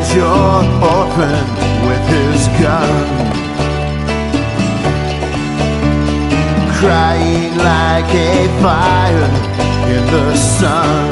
your orphan with his gun, crying like a fire in the sun.